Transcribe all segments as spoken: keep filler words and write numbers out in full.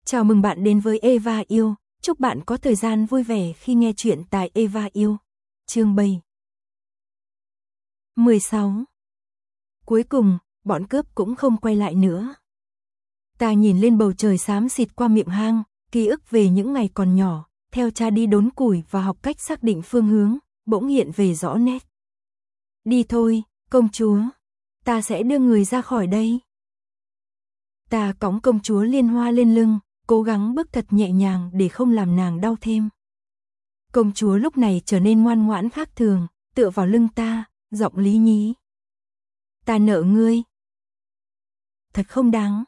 Chào mừng bạn đến với Eva Yêu, chúc bạn có thời gian vui vẻ khi nghe chuyện tại Eva Yêu. Chương bảy mười sáu. Cuối cùng, bọn cướp cũng không quay lại nữa. Ta nhìn lên bầu trời xám xịt qua miệng hang, ký ức về những ngày còn nhỏ, theo cha đi đốn củi và học cách xác định phương hướng, bỗng hiện về rõ nét. Đi thôi, công chúa, ta sẽ đưa người ra khỏi đây. Ta cõng công chúa Liên Hoa lên lưng, cố gắng bước thật nhẹ nhàng để không làm nàng đau thêm. Công chúa lúc này trở nên ngoan ngoãn khác thường, tựa vào lưng ta, giọng lý nhí. Ta nợ ngươi. Thật không đáng.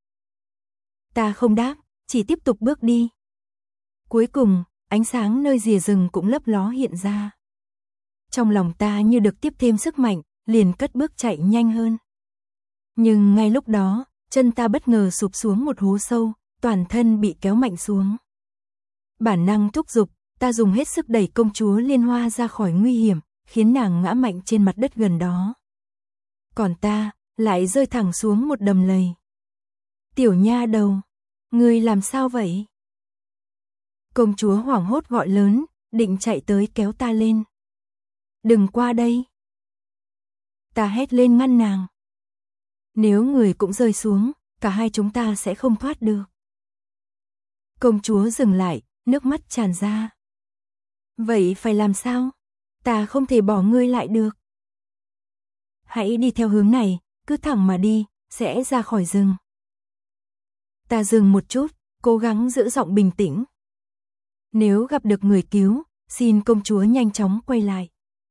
Ta không đáp, chỉ tiếp tục bước đi. Cuối cùng, ánh sáng nơi rìa rừng cũng lấp ló hiện ra. Trong lòng ta như được tiếp thêm sức mạnh, liền cất bước chạy nhanh hơn. Nhưng ngay lúc đó, chân ta bất ngờ sụp xuống một hố sâu, toàn thân bị kéo mạnh xuống. Bản năng thúc giục, ta dùng hết sức đẩy công chúa Liên Hoa ra khỏi nguy hiểm, khiến nàng ngã mạnh trên mặt đất gần đó. Còn ta, lại rơi thẳng xuống một đầm lầy. Tiểu nha đầu, ngươi làm sao vậy? Công chúa hoảng hốt gọi lớn, định chạy tới kéo ta lên. Đừng qua đây. Ta hét lên ngăn nàng. Nếu người cũng rơi xuống, cả hai chúng ta sẽ không thoát được. Công chúa dừng lại, nước mắt tràn ra. Vậy phải làm sao? Ta không thể bỏ ngươi lại được. Hãy đi theo hướng này, cứ thẳng mà đi, sẽ ra khỏi rừng. Ta dừng một chút, cố gắng giữ giọng bình tĩnh. Nếu gặp được người cứu, xin công chúa nhanh chóng quay lại.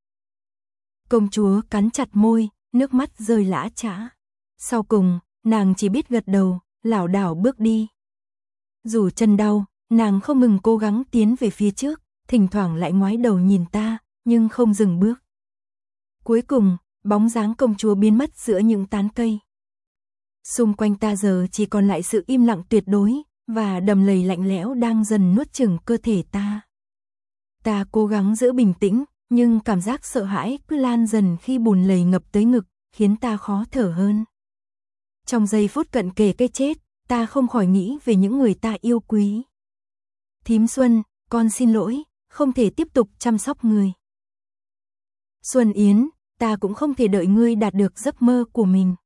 Công chúa cắn chặt môi, nước mắt rơi lã chã. Sau cùng, nàng chỉ biết gật đầu, lảo đảo bước đi. Dù chân đau, nàng không ngừng cố gắng tiến về phía trước, thỉnh thoảng lại ngoái đầu nhìn ta, nhưng không dừng bước. Cuối cùng, bóng dáng công chúa biến mất giữa những tán cây. Xung quanh ta giờ chỉ còn lại sự im lặng tuyệt đối, và đầm lầy lạnh lẽo đang dần nuốt chửng cơ thể ta. Ta cố gắng giữ bình tĩnh, nhưng cảm giác sợ hãi cứ lan dần khi bùn lầy ngập tới ngực, khiến ta khó thở hơn. Trong giây phút cận kề cái chết, ta không khỏi nghĩ về những người ta yêu quý. Thím Xuân, con xin lỗi, không thể tiếp tục chăm sóc người. Xuân Yến, ta cũng không thể đợi ngươi đạt được giấc mơ của mình.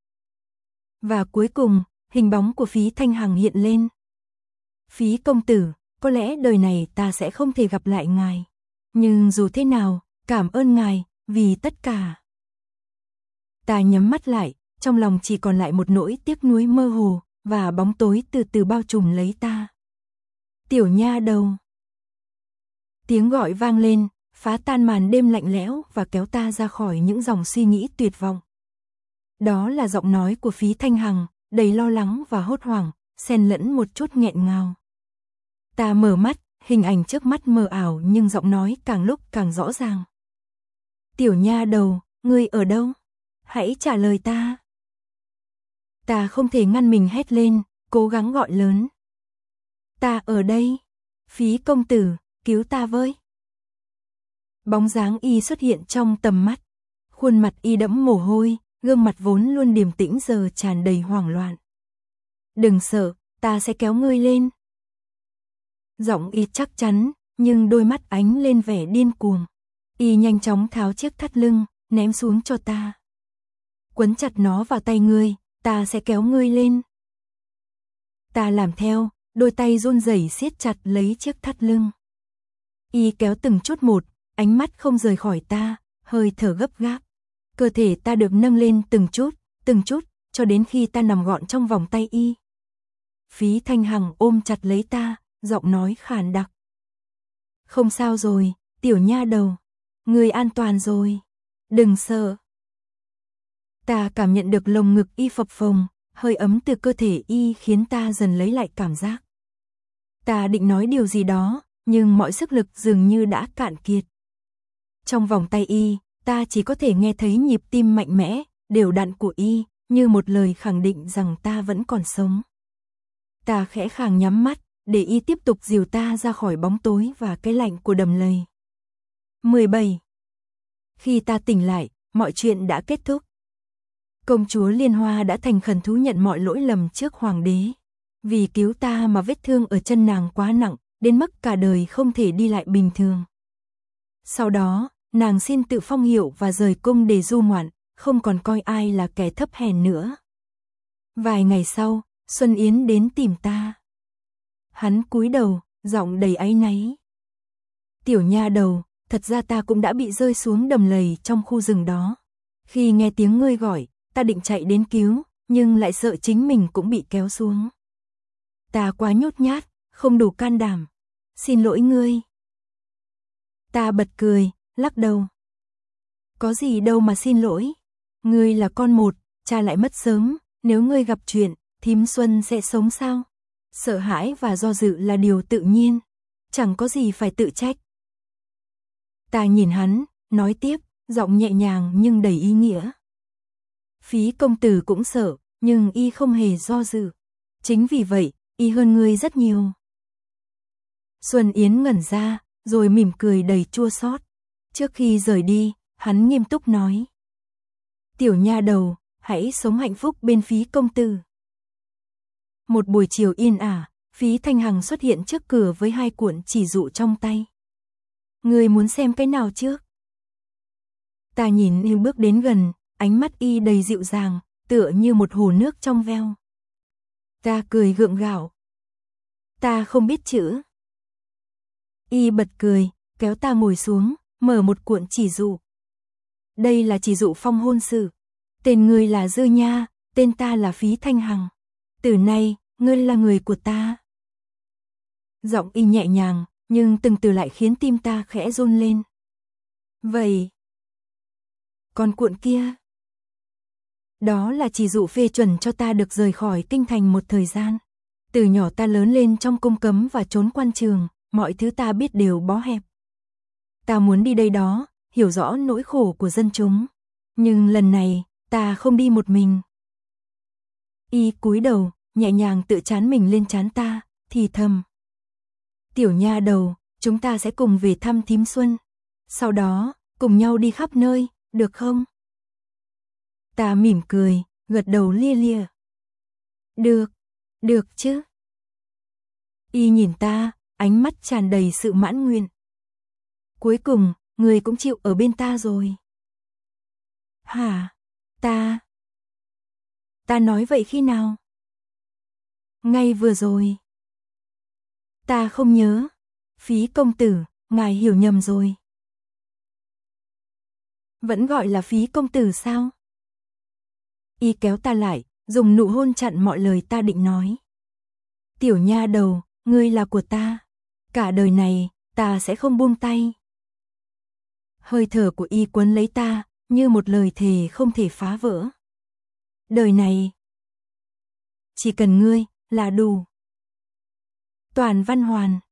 Và cuối cùng, hình bóng của Phí Thanh Hằng hiện lên. Phí công tử, có lẽ đời này ta sẽ không thể gặp lại ngài. Nhưng dù thế nào, cảm ơn ngài, vì tất cả. Ta nhắm mắt lại, trong lòng chỉ còn lại một nỗi tiếc nuối mơ hồ, và bóng tối từ từ bao trùm lấy ta. Tiểu nha đầu. Tiếng gọi vang lên, phá tan màn đêm lạnh lẽo và kéo ta ra khỏi những dòng suy nghĩ tuyệt vọng. Đó là giọng nói của Phí Thanh Hằng, đầy lo lắng và hốt hoảng, xen lẫn một chút nghẹn ngào. Ta mở mắt, hình ảnh trước mắt mờ ảo nhưng giọng nói càng lúc càng rõ ràng. Tiểu nha đầu, ngươi ở đâu? Hãy trả lời ta. Ta không thể ngăn mình hét lên, cố gắng gọi lớn. Ta ở đây. Phí công tử, cứu ta với. Bóng dáng y xuất hiện trong tầm mắt. Khuôn mặt y đẫm mồ hôi, gương mặt vốn luôn điềm tĩnh giờ tràn đầy hoảng loạn. Đừng sợ, ta sẽ kéo ngươi lên. Giọng y chắc chắn, nhưng đôi mắt ánh lên vẻ điên cuồng. Y nhanh chóng tháo chiếc thắt lưng, ném xuống cho ta. Quấn chặt nó vào tay ngươi, ta sẽ kéo ngươi lên. Ta làm theo, đôi tay run rẩy siết chặt lấy chiếc thắt lưng. Y kéo từng chút một, ánh mắt không rời khỏi ta, hơi thở gấp gáp. Cơ thể ta được nâng lên từng chút, từng chút, cho đến khi ta nằm gọn trong vòng tay y. Phí Thanh Hằng ôm chặt lấy ta, giọng nói khàn đặc. Không sao rồi, tiểu nha đầu. Ngươi an toàn rồi. Đừng sợ. Ta cảm nhận được lồng ngực y phập phồng, hơi ấm từ cơ thể y khiến ta dần lấy lại cảm giác. Ta định nói điều gì đó, nhưng mọi sức lực dường như đã cạn kiệt. Trong vòng tay y, ta chỉ có thể nghe thấy nhịp tim mạnh mẽ, đều đặn của y, như một lời khẳng định rằng ta vẫn còn sống. Ta khẽ khàng nhắm mắt, để y tiếp tục dìu ta ra khỏi bóng tối và cái lạnh của đầm lầy. mười bảy. Khi ta tỉnh lại, mọi chuyện đã kết thúc. Công chúa Liên Hoa đã thành khẩn thú nhận mọi lỗi lầm trước hoàng đế. Vì cứu ta mà vết thương ở chân nàng quá nặng, đến mức cả đời không thể đi lại bình thường. Sau đó, nàng xin tự phong hiệu và rời cung để du ngoạn, không còn coi ai là kẻ thấp hèn nữa. Vài ngày sau, Xuân Yến đến tìm ta. Hắn cúi đầu, giọng đầy áy náy. Tiểu nha đầu, thật ra ta cũng đã bị rơi xuống đầm lầy trong khu rừng đó. Khi nghe tiếng ngươi gọi, ta định chạy đến cứu, nhưng lại sợ chính mình cũng bị kéo xuống. Ta quá nhút nhát, không đủ can đảm. Xin lỗi ngươi. Ta bật cười, lắc đầu. Có gì đâu mà xin lỗi. Ngươi là con một, cha lại mất sớm, nếu ngươi gặp chuyện, thím Xuân sẽ sống sao? Sợ hãi và do dự là điều tự nhiên, chẳng có gì phải tự trách. Ta nhìn hắn, nói tiếp, giọng nhẹ nhàng nhưng đầy ý nghĩa. Phí công tử cũng sợ, nhưng y không hề do dự. Chính vì vậy, y hơn ngươi rất nhiều. Xuân Yến ngẩn ra, rồi mỉm cười đầy chua xót. Trước khi rời đi, hắn nghiêm túc nói. Tiểu nha đầu, hãy sống hạnh phúc bên Phí công tử. Một buổi chiều yên ả, Phí Thanh Hằng xuất hiện trước cửa với hai cuộn chỉ dụ trong tay. Ngươi muốn xem cái nào trước? Ta nhìn y bước đến gần, ánh mắt y đầy dịu dàng, tựa như một hồ nước trong veo. Ta cười gượng gạo. Ta không biết chữ. Y bật cười, kéo ta ngồi xuống, mở một cuộn chỉ dụ. Đây là chỉ dụ phong hôn sự. Tên ngươi là Dư Nha, tên ta là Phí Thanh Hằng. Từ nay, ngươi là người của ta. Giọng y nhẹ nhàng, nhưng từng từ lại khiến tim ta khẽ run lên. Vậy, còn cuộn kia? Đó là chỉ dụ phê chuẩn cho ta được rời khỏi kinh thành một thời gian. Từ nhỏ ta lớn lên trong cung cấm và trốn quan trường, mọi thứ ta biết đều bó hẹp. Ta muốn đi đây đó, hiểu rõ nỗi khổ của dân chúng. Nhưng lần này, ta không đi một mình. Y cúi đầu, nhẹ nhàng tự trán mình lên trán ta, thì thầm. Tiểu nha đầu, chúng ta sẽ cùng về thăm thím Xuân. Sau đó, cùng nhau đi khắp nơi, được không? Ta mỉm cười, gật đầu lia lịa. Được, được chứ. Y nhìn ta, ánh mắt tràn đầy sự mãn nguyện. Cuối cùng, người cũng chịu ở bên ta rồi. Hả? Ta? Ta nói vậy khi nào? Ngay vừa rồi. Ta không nhớ. Phí công tử, ngài hiểu nhầm rồi. Vẫn gọi là Phí công tử sao? Y kéo ta lại, dùng nụ hôn chặn mọi lời ta định nói. Tiểu nha đầu, ngươi là của ta. Cả đời này, ta sẽ không buông tay. Hơi thở của y quấn lấy ta, như một lời thề không thể phá vỡ. Đời này, chỉ cần ngươi, là đủ. Toàn Văn Hoàn.